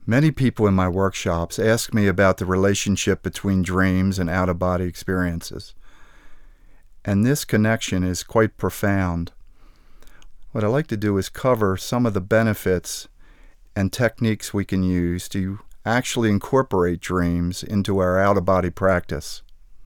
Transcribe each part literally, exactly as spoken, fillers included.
Many people in my workshops ask me about the relationship between dreams and out-of-body experiences. And this connection is quite profound. What I like to do is cover some of the benefits and techniques we can use to actually incorporate dreams into our out-of-body practice.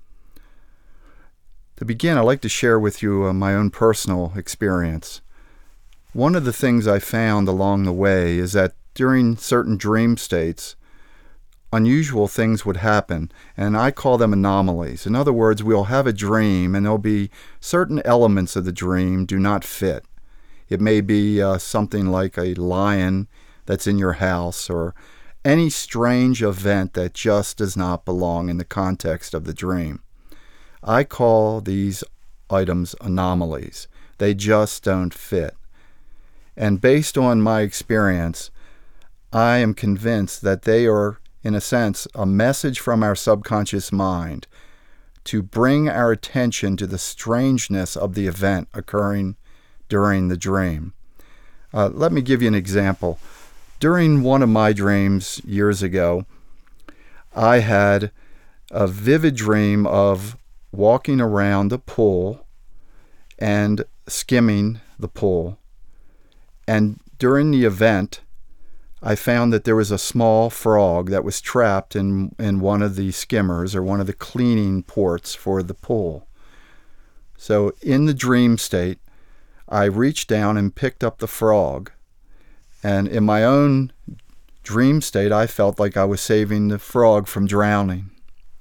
To begin, I'd like to share with you uh, my own personal experience. One of the things I found along the way is that during certain dream states, unusual things would happen, and I call them anomalies. In other words, we'll have a dream, and there'll be certain elements of the dream do not fit. It may be uh, something like a lion that's in your house, or any strange event that just does not belong in the context of the dream. I call these items anomalies. They just don't fit. And based on my experience, I am convinced that they are, in a sense, a message from our subconscious mind to bring our attention to the strangeness of the event occurring during the dream. Uh, let me give you an example. During one of my dreams years ago, I had a vivid dream of walking around the pool and skimming the pool. And during the event, I found that there was a small frog that was trapped in, in one of the skimmers or one of the cleaning ports for the pool. So in the dream state, I reached down and picked up the frog. And in my own dream state, I felt like I was saving the frog from drowning.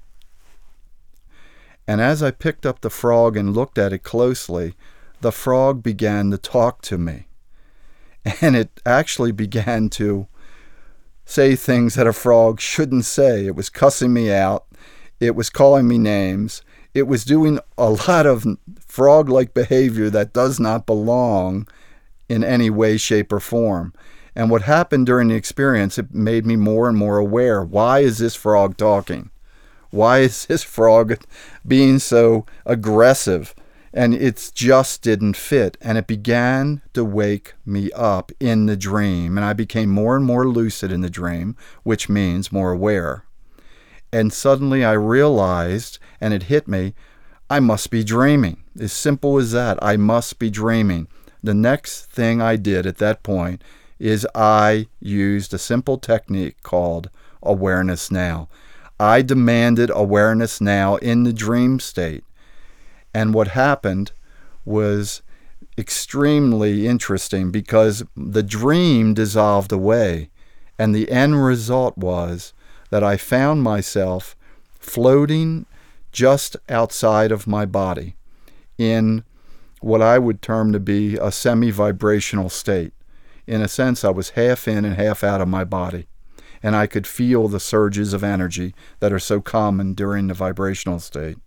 And as I picked up the frog and looked at it closely, the frog began to talk to me. And it actually began to say things that a frog shouldn't say. It was cussing me out. It was calling me names. It was doing a lot of frog-like behavior that does not belong in any way, shape, or form. And what happened during the experience, it made me more and more aware. Why is this frog talking? Why is this frog being so aggressive? And it just didn't fit. And it began to wake me up in the dream. And I became more and more lucid in the dream, which means more aware. And suddenly I realized, and it hit me, I must be dreaming. As simple as that. I must be dreaming. The next thing I did at that point is I used a simple technique called awareness now. I demanded awareness now in the dream state. And what happened was extremely interesting because the dream dissolved away. And the end result was that I found myself floating just outside of my body in what I would term to be a semi-vibrational state. In a sense, I was half in and half out of my body. And I could feel the surges of energy that are so common during the vibrational state.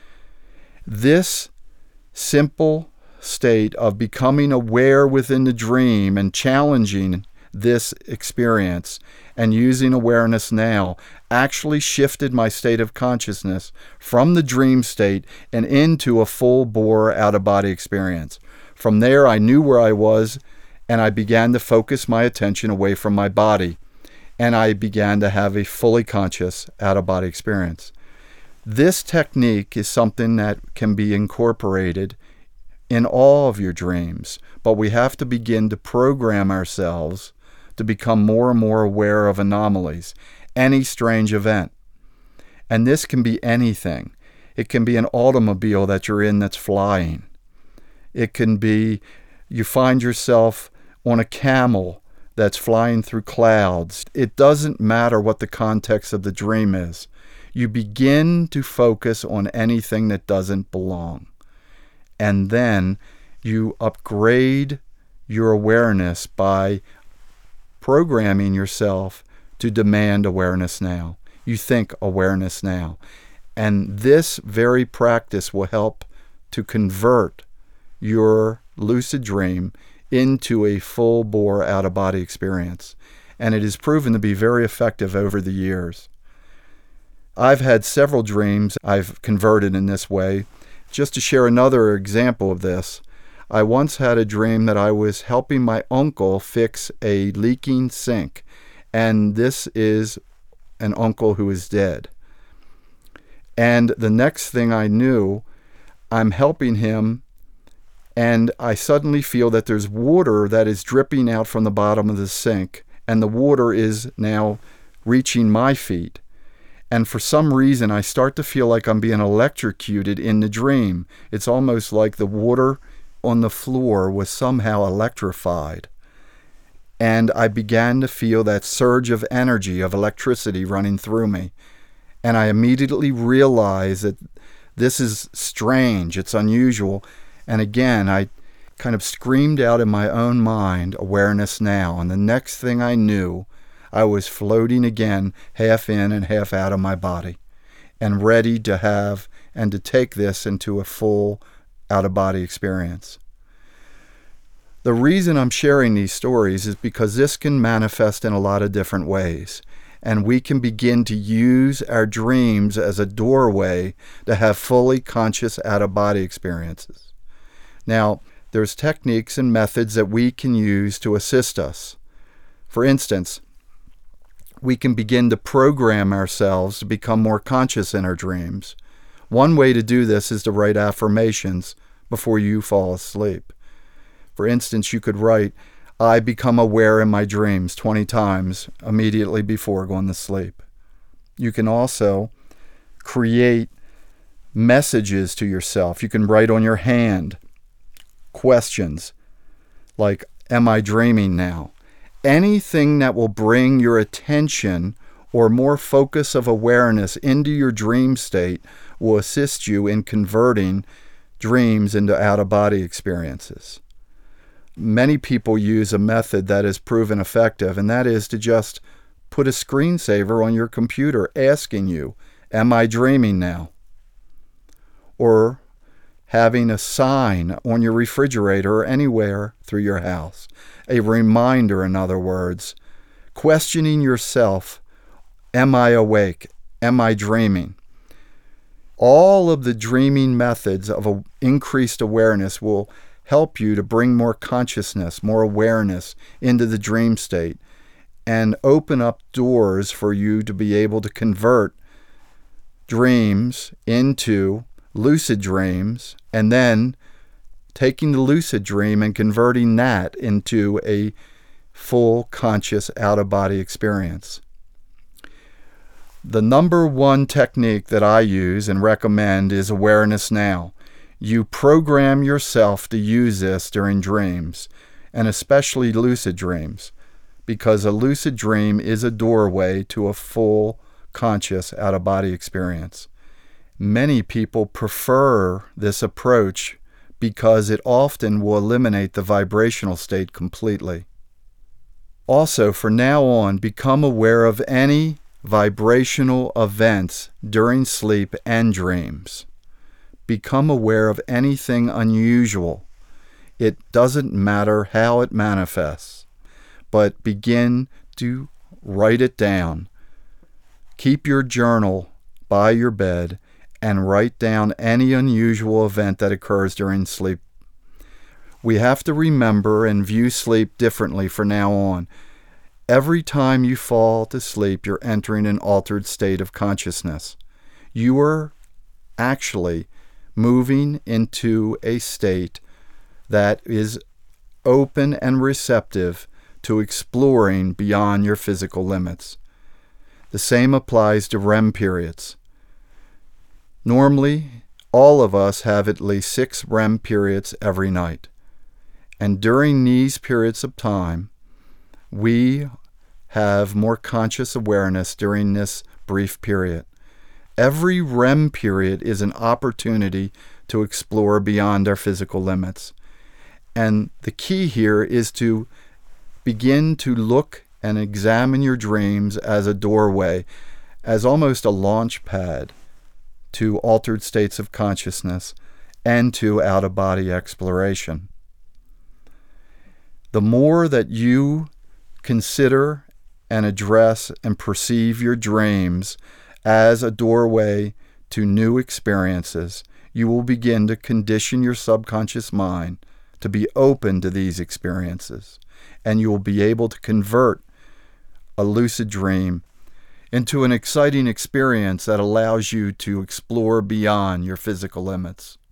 This simple state of becoming aware within the dream and challenging this experience and using awareness now actually shifted my state of consciousness from the dream state and into a full-bore out-of-body experience. From there, I knew where I was, and I began to focus my attention away from my body, and I began to have a fully conscious out-of-body experience. This technique is something that can be incorporated in all of your dreams, but we have to begin to program ourselves to become more and more aware of anomalies, any strange event. And this can be anything. It can be an automobile that you're in that's flying. It can be you find yourself on a camel that's flying through clouds. It doesn't matter what the context of the dream is. You begin to focus on anything that doesn't belong. And then you upgrade your awareness by programming yourself to demand awareness now. You think awareness now. And this very practice will help to convert your lucid dream into a full-bore out-of-body experience. And it is proven to be very effective over the years. I've had several dreams I've converted in this way. Just to share another example of this, I once had a dream that I was helping my uncle fix a leaking sink, and this is an uncle who is dead. And the next thing I knew, I'm helping him, and I suddenly feel that there's water that is dripping out from the bottom of the sink, and the water is now reaching my feet. And for some reason, I start to feel like I'm being electrocuted in the dream. It's almost like the water on the floor was somehow electrified. And I began to feel that surge of energy, of electricity running through me. And I immediately realized that this is strange, it's unusual. And again, I kind of screamed out in my own mind, awareness now. And the next thing I knew, I was floating again, half in and half out of my body, and ready to have and to take this into a full out-of-body experience. The reason I'm sharing these stories is because this can manifest in a lot of different ways, and we can begin to use our dreams as a doorway to have fully conscious out-of-body experiences. Now, there's techniques and methods that we can use to assist us. For instance, we can begin to program ourselves to become more conscious in our dreams. One way to do this is to write affirmations before you fall asleep. For instance, you could write, "I become aware in my dreams," twenty times immediately before going to sleep. You can also create messages to yourself. You can write on your hand questions like, "Am I dreaming now?" Anything that will bring your attention or more focus of awareness into your dream state will assist you in converting dreams into out-of-body experiences. Many people use a method that is proven effective, and that is to just put a screensaver on your computer asking you, "Am I dreaming now?" Or having a sign on your refrigerator or anywhere through your house. A reminder, in other words, questioning yourself, "Am I awake? Am I dreaming?" All of the dreaming methods of a increased awareness will help you to bring more consciousness, more awareness into the dream state, and open up doors for you to be able to convert dreams into lucid dreams, and then taking the lucid dream and converting that into a full conscious out-of-body experience. The number one technique that I use and recommend is Awareness Now. You program yourself to use this during dreams, and especially lucid dreams, because a lucid dream is a doorway to a full conscious out-of-body experience. Many people prefer this approach because it often will eliminate the vibrational state completely. Also, from now on, become aware of any vibrational events during sleep and dreams. Become aware of anything unusual. It doesn't matter how it manifests, but begin to write it down. Keep your journal by your bed and write down any unusual event that occurs during sleep. We have to remember and view sleep differently from now on. Every time you fall to sleep, you're entering an altered state of consciousness. You are actually moving into a state that is open and receptive to exploring beyond your physical limits. The same applies to R E M periods. Normally, all of us have at least six R E M periods every night. And during these periods of time, we have more conscious awareness during this brief period. Every R E M period is an opportunity to explore beyond our physical limits. And the key here is to begin to look and examine your dreams as a doorway, as almost a launch pad to altered states of consciousness and to out-of-body exploration. The more that you consider and address and perceive your dreams as a doorway to new experiences, you will begin to condition your subconscious mind to be open to these experiences, and you will be able to convert a lucid dream, into an exciting experience that allows you to explore beyond your physical limits.